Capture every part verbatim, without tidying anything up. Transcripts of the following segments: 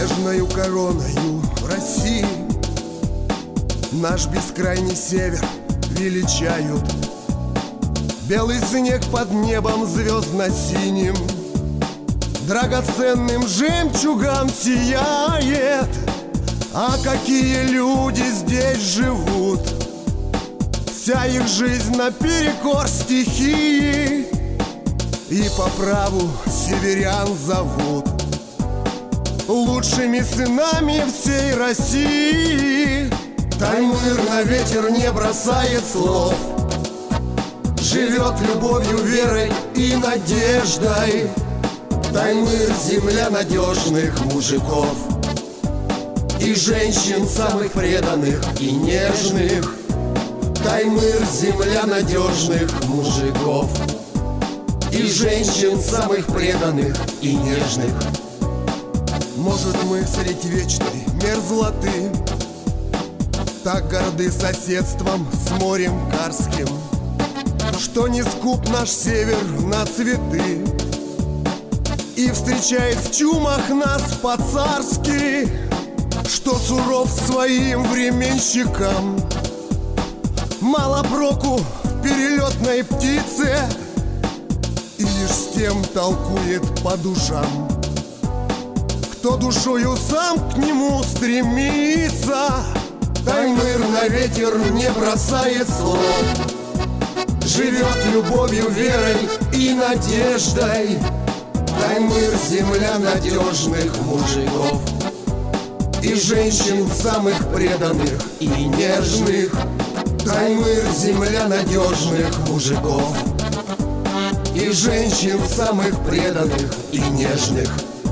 снежною короною России наш бескрайний север величают. Белый снег под небом звездно-синим драгоценным жемчугом сияет. А какие люди здесь живут! Вся их жизнь наперекор стихии, и по праву северян зовут лучшими сынами всей России. Таймыр на ветер не бросает слов, живет любовью, верой и надеждой. Таймыр — земля надежных мужиков и женщин самых преданных и нежных. Таймыр — земля надежных мужиков и женщин самых преданных и нежных. Может, мы средь вечной мерзлоты так горды соседством с морем Карским, что не скуп наш север на цветы и встречает в чумах нас по-царски, что суров своим временщикам. Мало проку в перелетной птице, и лишь с тем толкует по душам, кто душою сам к нему стремится. Таймыр на ветер не бросает слов, живет любовью, верой и надеждой. Таймыр — земля надежных мужиков и женщин самых преданных и нежных. Таймыр — земля надежных мужиков и женщин самых преданных и нежных.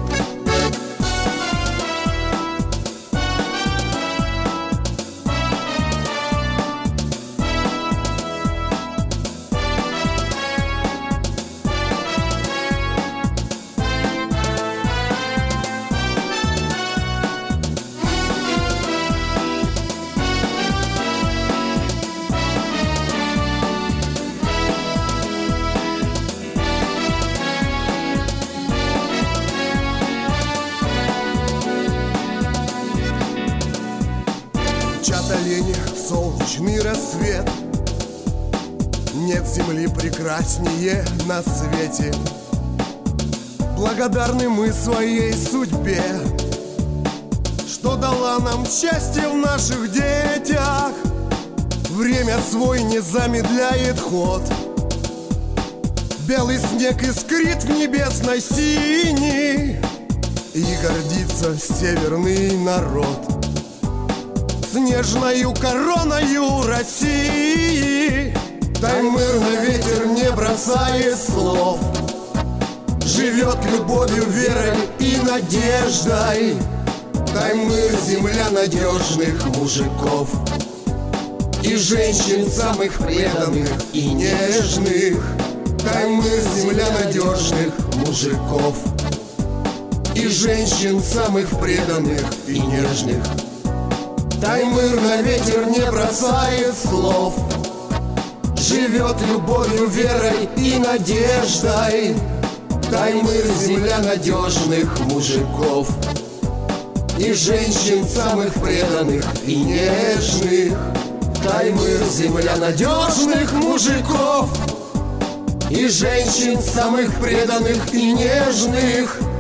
Олени в солнечный рассвет, нет земли прекраснее на свете. Благодарны мы своей судьбе, что дала нам счастье в наших детях. Время свой не замедляет ход, белый снег искрит в небесной синей, и гордится северный народ снежною короною России. Таймыр на ветер не бросает слов, живет любовью, верой и надеждой. Таймыр — земля надежных мужиков и женщин самых преданных и нежных. Таймыр — земля надежных мужиков и женщин самых преданных и нежных. Таймыр на ветер не бросает слов, живет любовью, верой и надеждой. Таймыр — земля надежных мужиков и женщин самых преданных и нежных. Таймыр — земля надежных мужиков и женщин самых преданных и нежных.